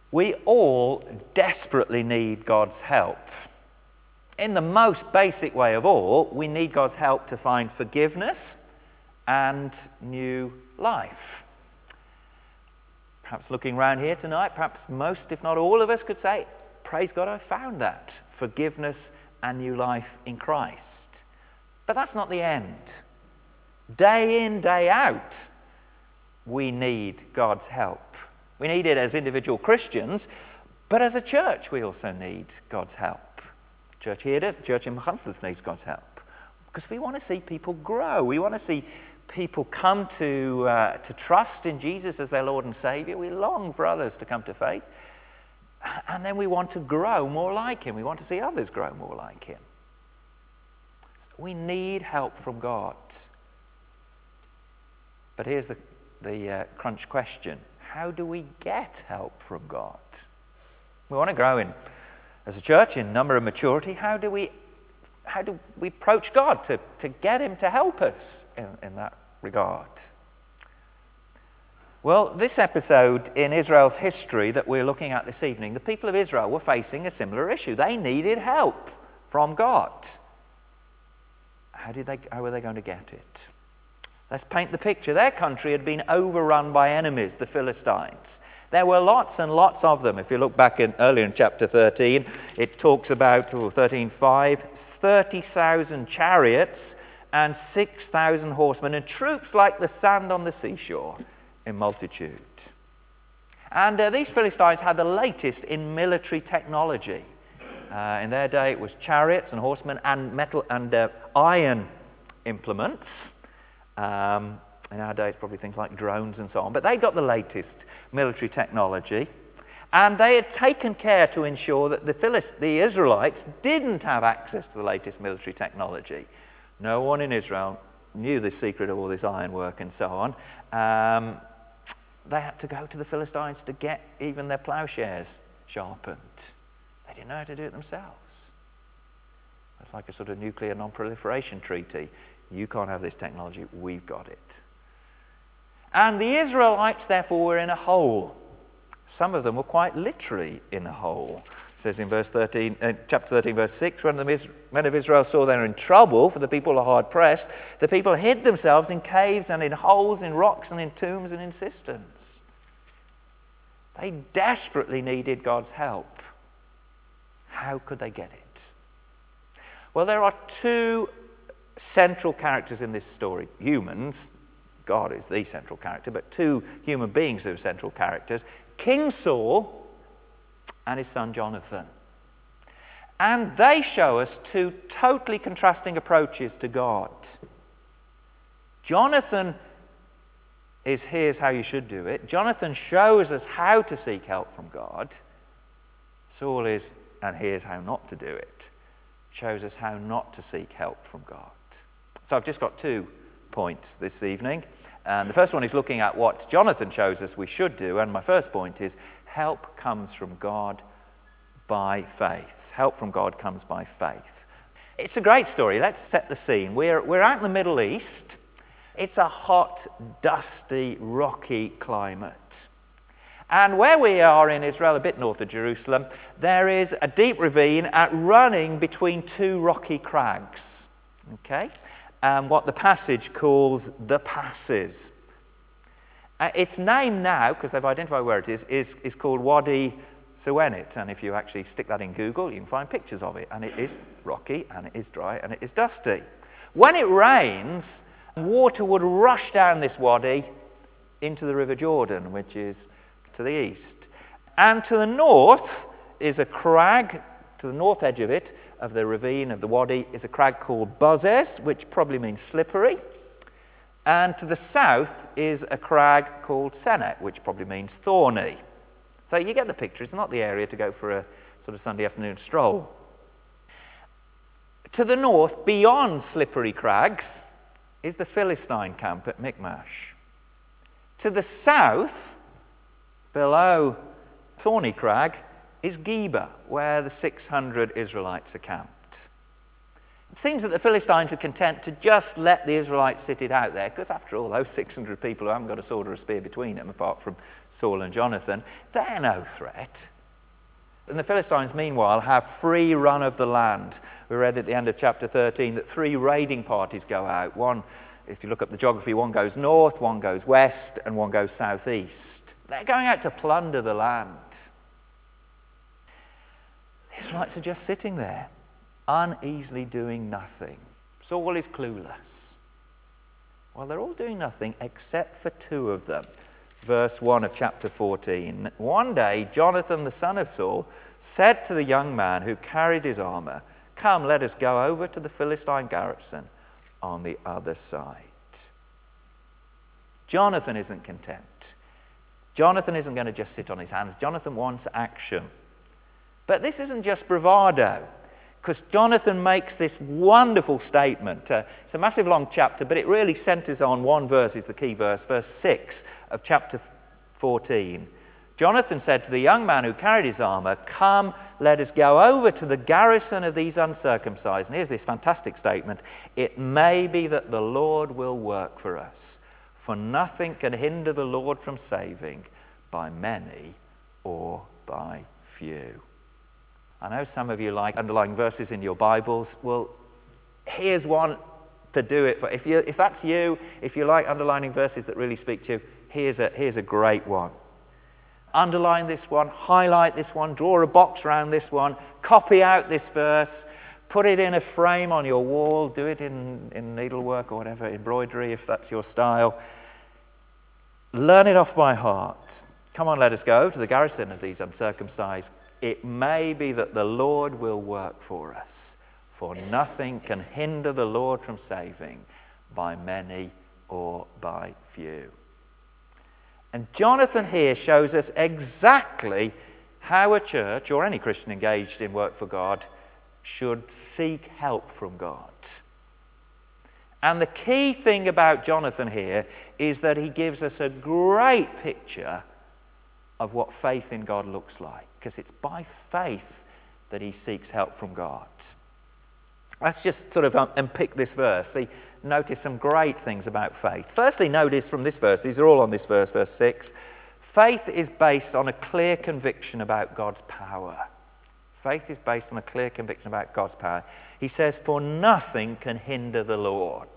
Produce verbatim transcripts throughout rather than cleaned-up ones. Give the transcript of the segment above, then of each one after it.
We all desperately need God's help. In the most basic way of all, we need God's help to find forgiveness and new life. Perhaps looking around here tonight, perhaps most, if not all of us, could say, praise God, I found that. Forgiveness and new life in Christ. But that's not the end. Day in, day out, we need God's help. We need it as individual Christians, but as a church we also need God's help. Church here does, the church in Machynlleth needs God's help. Because we want to see people grow. We want to see people come to, uh, to trust in Jesus as their Lord and Saviour. We long for others to come to faith. And then we want to grow more like Him. We want to see others grow more like Him. We need help from God. But here's the, the uh, crunch question. How do we get help from God? We want to grow in, as a church, in number and maturity. How do we, how do we approach God to, to get Him to help us in, in that regard? Well, this episode in Israel's history that we're looking at this evening, the people of Israel were facing a similar issue. They needed help from God. How did they, how were they going to get it? Let's paint the picture. Their country had been overrun by enemies, the Philistines. There were lots and lots of them. If you look back in, earlier in chapter thirteen, it talks about, oh, thirteen five, thirty thousand chariots and six thousand horsemen, and troops like the sand on the seashore in multitude. And uh, these Philistines had the latest in military technology. Uh, in their day, it was chariots and horsemen and metal and uh, iron implements. Um, in our days, probably things like drones and so on. But they got the latest military technology. And they had taken care to ensure that the, Philist- the Israelites didn't have access to the latest military technology. No one in Israel knew the secret of all this ironwork and so on. Um, they had to go to the Philistines to get even their plowshares sharpened. They didn't know how to do it themselves. It's like a sort of nuclear non-proliferation treaty. You can't have this technology, we've got it. And the Israelites, therefore, were in a hole. Some of them were quite literally in a hole. It says in verse thirteen, uh, chapter thirteen, verse six, when the men of Israel saw they were in trouble, for the people are hard pressed, the people hid themselves in caves and in holes, in rocks and in tombs and in cisterns. They desperately needed God's help. How could they get it? Well, there are two central characters in this story. Humans, God is the central character, but two human beings who are central characters. King Saul and his son Jonathan. And they show us two totally contrasting approaches to God. Jonathan is here's how you should do it. Jonathan shows us how to seek help from God. Saul is, and here's how not to do it. Shows us how not to seek help from God. So I've just got two points this evening. And the first one is looking at what Jonathan shows us we should do. And my first point is help comes from God by faith. Help from God comes by faith. It's a great story. Let's set the scene. We're, we're out in the Middle East. It's a hot, dusty, rocky climate. And where we are in Israel, a bit north of Jerusalem, there is a deep ravine at running between two rocky crags. Okay? And what the passage calls the passes. Uh, its name now, because they've identified where it is, is, is called Wadi Suwenit. And if you actually stick that in Google, you can find pictures of it. And it is rocky, and it is dry, and it is dusty. When it rains, water would rush down this wadi into the River Jordan, which is to the east. And to the north is a crag, to the north edge of it, of the ravine of the wadi, is a crag called Bozez, which probably means slippery. And to the south is a crag called Senet, which probably means thorny. So you get the picture. It's not the area to go for a sort of Sunday afternoon stroll. To the north, beyond slippery crags, is the Philistine camp at Michmash. To the south, below Thorny Crag, is Geba, where the six hundred Israelites are camped. It seems that the Philistines are content to just let the Israelites sit it out there, because after all, those six hundred people who haven't got a sword or a spear between them, apart from Saul and Jonathan, they're no threat. And the Philistines, meanwhile, have free run of the land. We read at the end of chapter thirteen that three raiding parties go out. One, if you look up the geography, one goes north, one goes west, and one goes southeast. They're going out to plunder the land. The Israelites are just sitting there, uneasily doing nothing. Saul is clueless. Well, they're all doing nothing except for two of them. Verse one of chapter fourteen. One day, Jonathan, the son of Saul, said to the young man who carried his armor, "Come, let us go over to the Philistine garrison on the other side." Jonathan isn't content. Jonathan isn't going to just sit on his hands. Jonathan wants action. But this isn't just bravado, because Jonathan makes this wonderful statement. Uh, it's a massive long chapter, but it really centers on one verse, is the key verse, verse six of chapter fourteen. Jonathan said to the young man who carried his armor, "Come, let us go over to the garrison of these uncircumcised." And here's this fantastic statement: "It may be that the Lord will work for us, for nothing can hinder the Lord from saving by many or by few." I know some of you like underlying verses in your Bibles. Well, here's one to do it for. If you, if that's you, if you like underlining verses that really speak to you, here's a, here's a great one. Underline this one, highlight this one, draw a box around this one, copy out this verse, put it in a frame on your wall, do it in, in needlework or whatever, embroidery if that's your style. Learn it off by heart. Come on, let us go to the garrison of these uncircumcised. It may be that the Lord will work for us, for nothing can hinder the Lord from saving by many or by few. And Jonathan here shows us exactly how a church, or any Christian engaged in work for God, should seek help from God. And the key thing about Jonathan here is that he gives us a great picture of what faith in God looks like, because it's by faith that he seeks help from God. Let's just sort of unpick this verse. See, notice some great things about faith. Firstly, notice from this verse, these are all on this verse, verse six, faith is based on a clear conviction about God's power. Faith is based on a clear conviction about God's power. He says, "For nothing can hinder the Lord."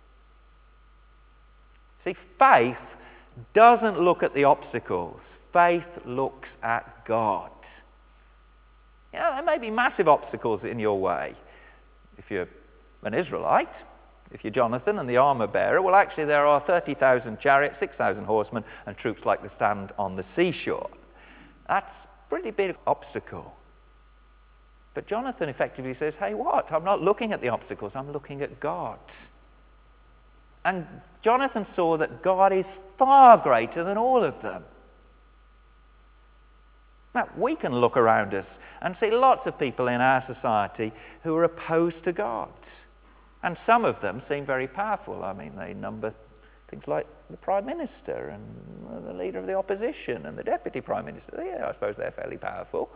See, faith doesn't look at the obstacles. Faith looks at God. You know, there may be massive obstacles in your way. If you're an Israelite, if you're Jonathan and the armor bearer, well, actually there are thirty thousand chariots, six thousand horsemen, and troops like the sand on the seashore. That's a pretty big obstacle. But Jonathan effectively says, hey, what? I'm not looking at the obstacles, I'm looking at God. And Jonathan saw that God is far greater than all of them. Now, we can look around us and see lots of people in our society who are opposed to God. And some of them seem very powerful. I mean, they number things like the Prime Minister and the Leader of the Opposition and the Deputy Prime Minister. Yeah, I suppose they're fairly powerful.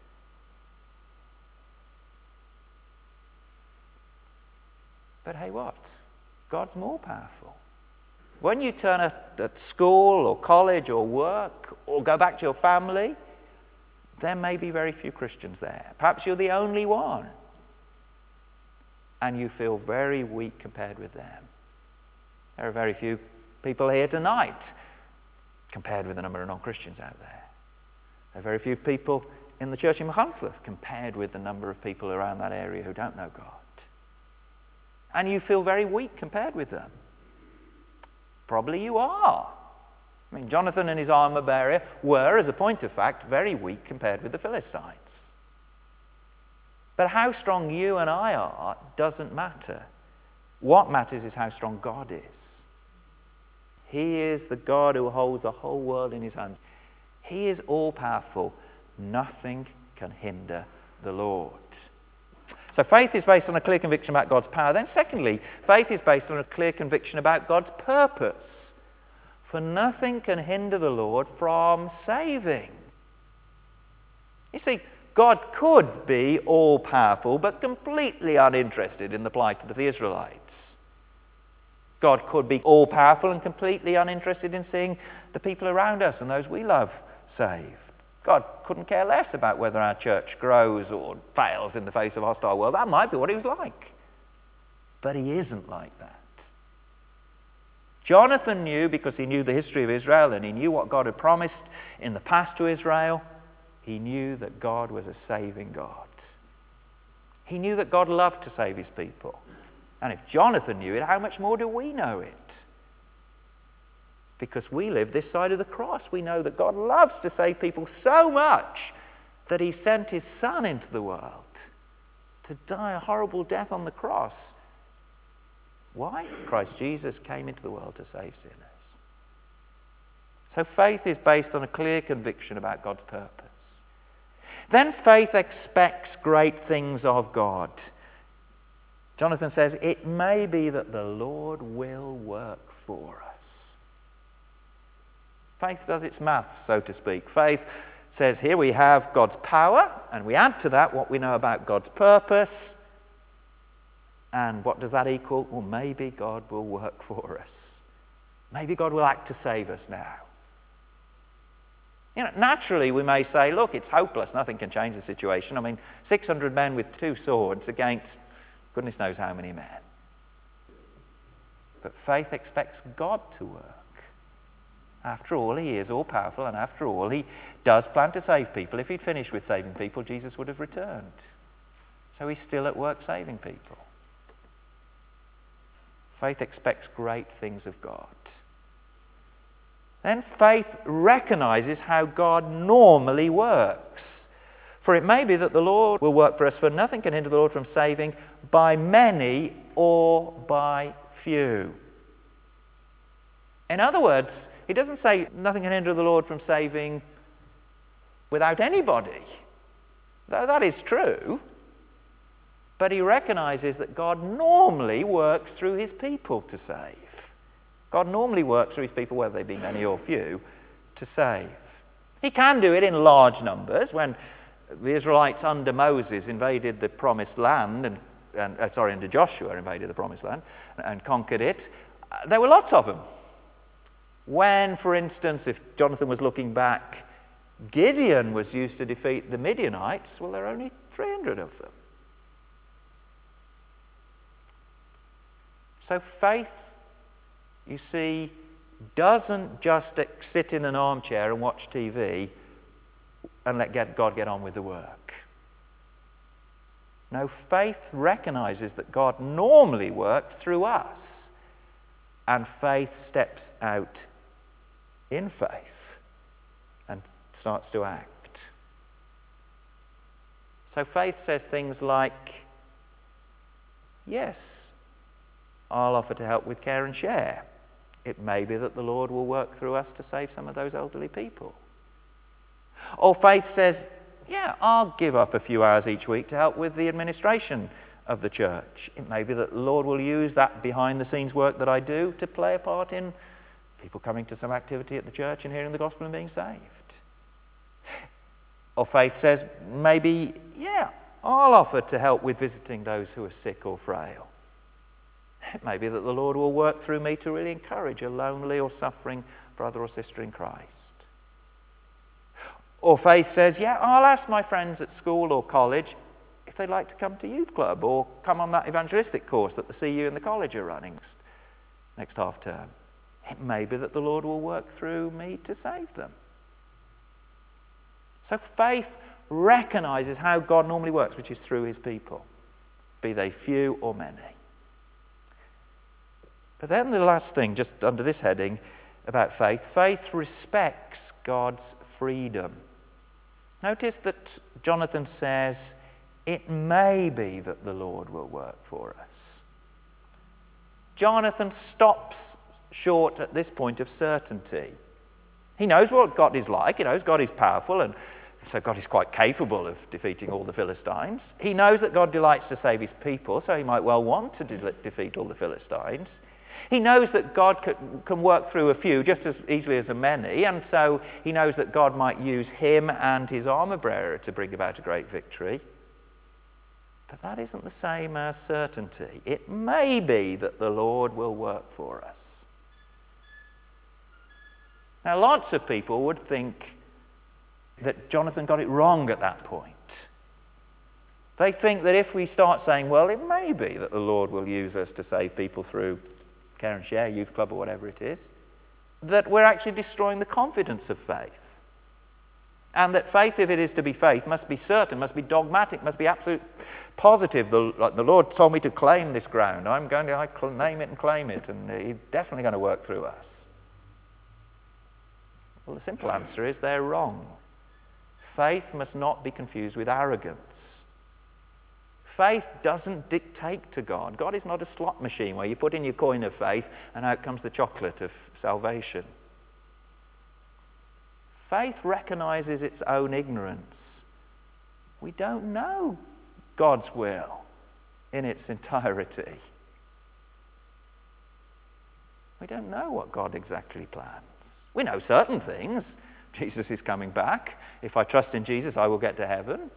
But hey, what? God's more powerful. When you turn up at school or college or work or go back to your family, there may be very few Christians there. Perhaps you're the only one. And you feel very weak compared with them. There are very few people here tonight compared with the number of non-Christians out there. There are very few people in the church in Machynlleth compared with the number of people around that area who don't know God. And you feel very weak compared with them. Probably you are. I mean, Jonathan and his armor bearer were, as a point of fact, very weak compared with the Philistines. But how strong you and I are doesn't matter. What matters is how strong God is. He is the God who holds the whole world in his hands. He is all-powerful. Nothing can hinder the Lord. So faith is based on a clear conviction about God's power. Then secondly, faith is based on a clear conviction about God's purpose. For nothing can hinder the Lord from saving. You see, God could be all-powerful, but completely uninterested in the plight of the Israelites. God could be all-powerful and completely uninterested in seeing the people around us and those we love saved. God couldn't care less about whether our church grows or fails in the face of a hostile world. That might be what he was like. But he isn't like that. Jonathan knew, because he knew the history of Israel and he knew what God had promised in the past to Israel, he knew that God was a saving God. He knew that God loved to save his people. And if Jonathan knew it, how much more do we know it? Because we live this side of the cross. We know that God loves to save people so much that he sent his Son into the world to die a horrible death on the cross. Why? Christ Jesus came into the world to save sinners. So faith is based on a clear conviction about God's purpose. Then faith expects great things of God. Jonathan says, it may be that the Lord will work for us. Faith does its maths, so to speak. Faith says, here we have God's power, and we add to that what we know about God's purpose. And what does that equal? Well, maybe God will work for us. Maybe God will act to save us now. You know, naturally we may say, look, it's hopeless. Nothing can change the situation. I mean, six hundred men with two swords against goodness knows how many men. But faith expects God to work. After all, he is all-powerful, and after all, he does plan to save people. If he'd finished with saving people, Jesus would have returned. So he's still at work saving people. Faith expects great things of God. Then faith recognizes how God normally works. For it may be that the Lord will work for us, for nothing can hinder the Lord from saving by many or by few. In other words, he doesn't say nothing can hinder the Lord from saving without anybody. Though that is true. But he recognizes that God normally works through his people to save. God normally works through his people, whether they be many or few, to save. He can do it in large numbers. When the Israelites under Moses invaded the promised land, and, and uh, sorry, under Joshua invaded the promised land and, and conquered it, uh, there were lots of them. When, for instance, if Jonathan was looking back, Gideon was used to defeat the Midianites, well, there are only three hundred of them. So faith, you see, doesn't just sit in an armchair and watch T V and let God get on with the work. No, faith recognizes that God normally works through us, and faith steps out in faith and starts to act. So faith says things like, yes, I'll offer to help with care and share. It may be that the Lord will work through us to save some of those elderly people. Or faith says, yeah, I'll give up a few hours each week to help with the administration of the church. It may be that the Lord will use that behind-the-scenes work that I do to play a part in people coming to some activity at the church and hearing the gospel and being saved. Or faith says, maybe, yeah, I'll offer to help with visiting those who are sick or frail. It may be that the Lord will work through me to really encourage a lonely or suffering brother or sister in Christ. Or faith says, yeah, I'll ask my friends at school or college if they'd like to come to youth club or come on that evangelistic course that the C U and the college are running next, next half term. It may be that the Lord will work through me to save them. So faith recognizes how God normally works, which is through his people, be they few or many. But then the last thing, just under this heading about faith, faith respects God's freedom. Notice that Jonathan says, it may be that the Lord will work for us. Jonathan stops short at this point of certainty. He knows what God is like. He knows God is powerful, and so God is quite capable of defeating all the Philistines. He knows that God delights to save his people, so he might well want to de- defeat all the Philistines. He knows that God can, can work through a few just as easily as a many, and so he knows that God might use him and his armor bearer to bring about a great victory. But that isn't the same as certainty. It may be that the Lord will work for us. Now, lots of people would think that Jonathan got it wrong at that point. They think that if we start saying, well, it may be that the Lord will use us to save people through Care and Share, Youth Club, or whatever it is, that we're actually destroying the confidence of faith. And that faith, if it is to be faith, must be certain, must be dogmatic, must be absolute positive. The, like the Lord told me to claim this ground. I'm going to I name it and claim it, and He's definitely going to work through us. Well, the simple answer is they're wrong. Faith must not be confused with arrogance. Faith doesn't dictate to God. God is not a slot machine where you put in your coin of faith and out comes the chocolate of salvation. Faith recognizes its own ignorance. We don't know God's will in its entirety. We don't know what God exactly plans. We know certain things. Jesus is coming back. If I trust in Jesus, I will get to heaven.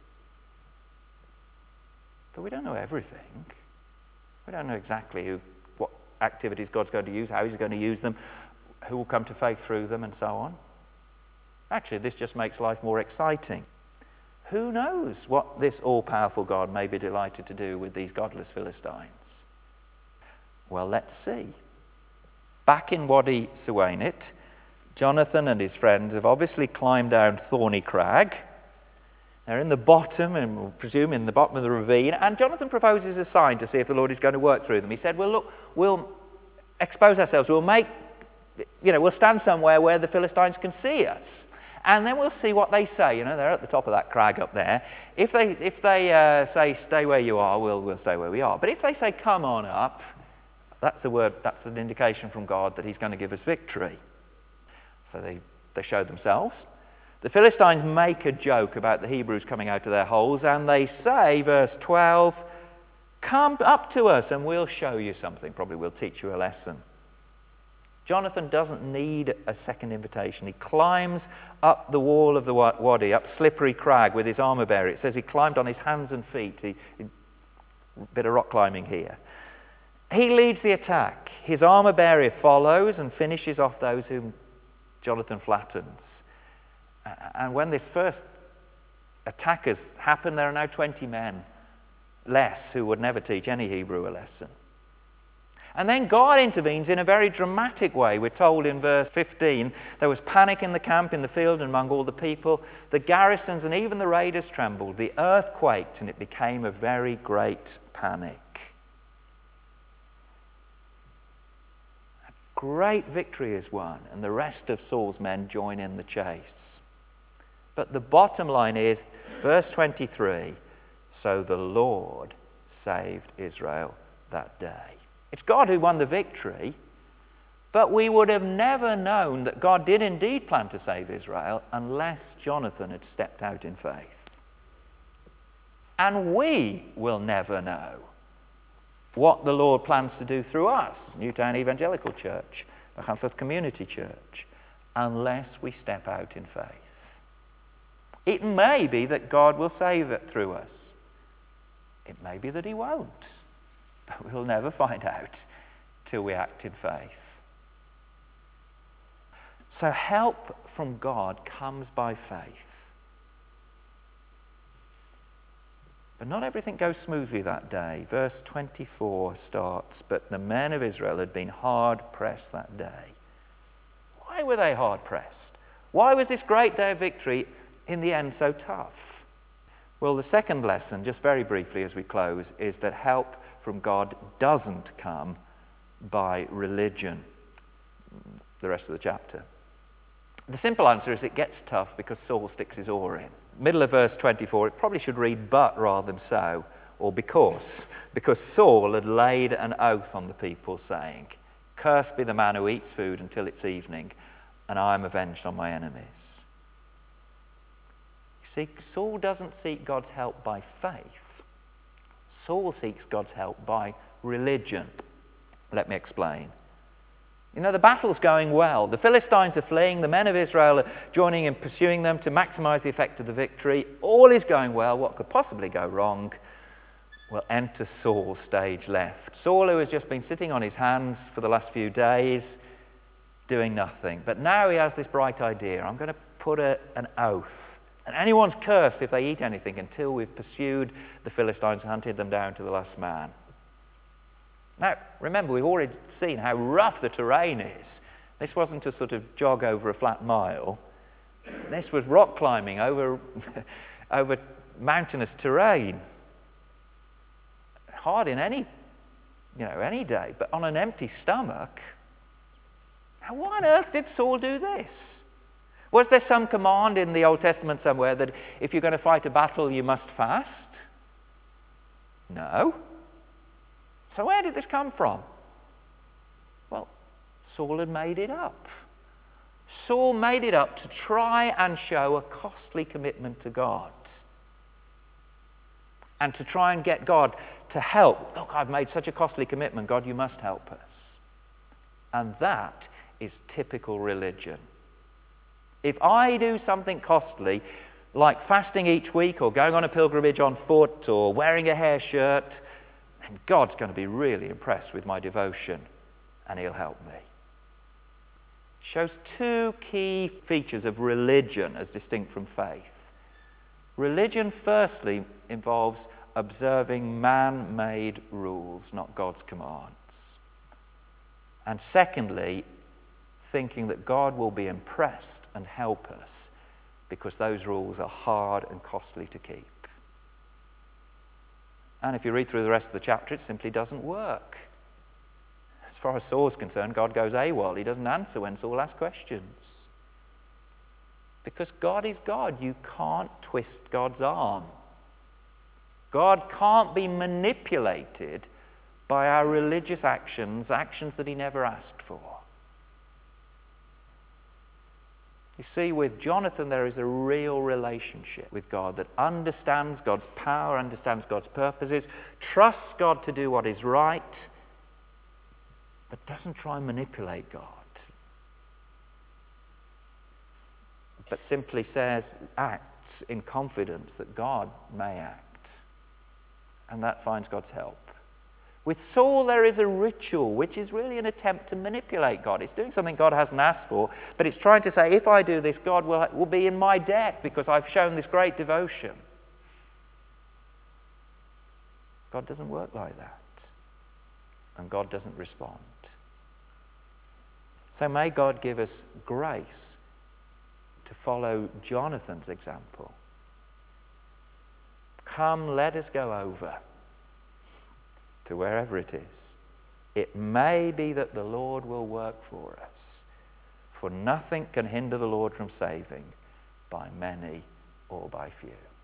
But we don't know everything. We don't know exactly who, what activities God's going to use, how He's going to use them, who will come to faith through them, and so on. Actually, this just makes life more exciting. Who knows what this all-powerful God may be delighted to do with these godless Philistines? Well, let's see. Back in Wadi Suwainit, Jonathan and his friends have obviously climbed down Thorny Crag. They're in the bottom, and we'll presume in the bottom of the ravine, and Jonathan proposes a sign to see if the Lord is going to work through them. He said, well, look, we'll expose ourselves. We'll make, you know, we'll stand somewhere where the Philistines can see us. And then we'll see what they say. You know, they're at the top of that crag up there. If they, if they uh, say, stay where you are, we'll, we'll stay where we are. But if they say, come on up, that's a word, that's an indication from God that He's going to give us victory. So they, they show themselves. The Philistines make a joke about the Hebrews coming out of their holes, and they say, verse twelve, come up to us and we'll show you something. Probably we'll teach you a lesson. Jonathan doesn't need a second invitation. He climbs up the wall of the wadi, up Slippery Crag with his armor bearer. It says he climbed on his hands and feet. He, he, a bit of rock climbing here. He leads the attack. His armor bearer follows and finishes off those whom Jonathan flattens. And when this first attack has happened, there are now twenty men less who would never teach any Hebrew a lesson. And then God intervenes in a very dramatic way. We're told in verse fifteen, there was panic in the camp, in the field, and among all the people. The garrisons and even the raiders trembled. The earth quaked, and it became a very great panic. A great victory is won, and the rest of Saul's men join in the chase. But the bottom line is, verse twenty-three, so the Lord saved Israel that day. It's God who won the victory, but we would have never known that God did indeed plan to save Israel unless Jonathan had stepped out in faith. And we will never know what the Lord plans to do through us, Newtown Evangelical Church, the Chatham Community Church, unless we step out in faith. It may be that God will save it through us. It may be that He won't. But we'll never find out till we act in faith. So help from God comes by faith. But not everything goes smoothly that day. Verse twenty-four starts, but the men of Israel had been hard pressed that day. Why were they hard pressed? Why was this great day of victory in the end so tough? Well, the second lesson, just very briefly as we close, is that help from God doesn't come by religion. The rest of the chapter. The simple answer is it gets tough because Saul sticks his oar in. Middle of verse twenty-four, it probably should read but rather than so, or because. Because Saul had laid an oath on the people saying, cursed be the man who eats food until it's evening, and I am avenged on my enemies. You see, Saul doesn't seek God's help by faith. Saul seeks God's help by religion. Let me explain. You know, the battle's going well. The Philistines are fleeing. The men of Israel are joining in pursuing them to maximize the effect of the victory. All is going well. What could possibly go wrong? Well, enter Saul, stage left. Saul, who has just been sitting on his hands for the last few days, doing nothing. But now he has this bright idea. I'm going to put a, an oath. And anyone's cursed if they eat anything until we've pursued the Philistines and hunted them down to the last man. Now, remember, we've already seen how rough the terrain is. This wasn't a sort of jog over a flat mile. This was rock climbing over, over mountainous terrain. Hard in any, you know, any day, but on an empty stomach. Now, why on earth did Saul do this? Was there some command in the Old Testament somewhere that if you're going to fight a battle, you must fast? No. So where did this come from? Well, Saul had made it up. Saul made it up to try and show a costly commitment to God. And to try and get God to help. Look, I've made such a costly commitment. God, you must help us. And that is typical religion. If I do something costly, like fasting each week or going on a pilgrimage on foot or wearing a hair shirt, then God's going to be really impressed with my devotion and he'll help me. Shows two key features of religion as distinct from faith. Religion, firstly, involves observing man-made rules, not God's commands. And secondly, thinking that God will be impressed and help us because those rules are hard and costly to keep. And if you read through the rest of the chapter, it simply doesn't work. As far as Saul's concerned, God goes AWOL. He doesn't answer when Saul asks questions. Because God is God. You can't twist God's arm. God can't be manipulated by our religious actions, actions that he never asked for. You see, with Jonathan, there is a real relationship with God that understands God's power, understands God's purposes, trusts God to do what is right, but doesn't try and manipulate God. But simply says, acts in confidence that God may act. And that finds God's help. With Saul, there is a ritual, which is really an attempt to manipulate God. It's doing something God hasn't asked for, but it's trying to say, if I do this, God will, will be in my debt because I've shown this great devotion. God doesn't work like that. And God doesn't respond. So may God give us grace to follow Jonathan's example. Come, let us go over to wherever it is. It may be that the Lord will work for us, for nothing can hinder the Lord from saving by many or by few.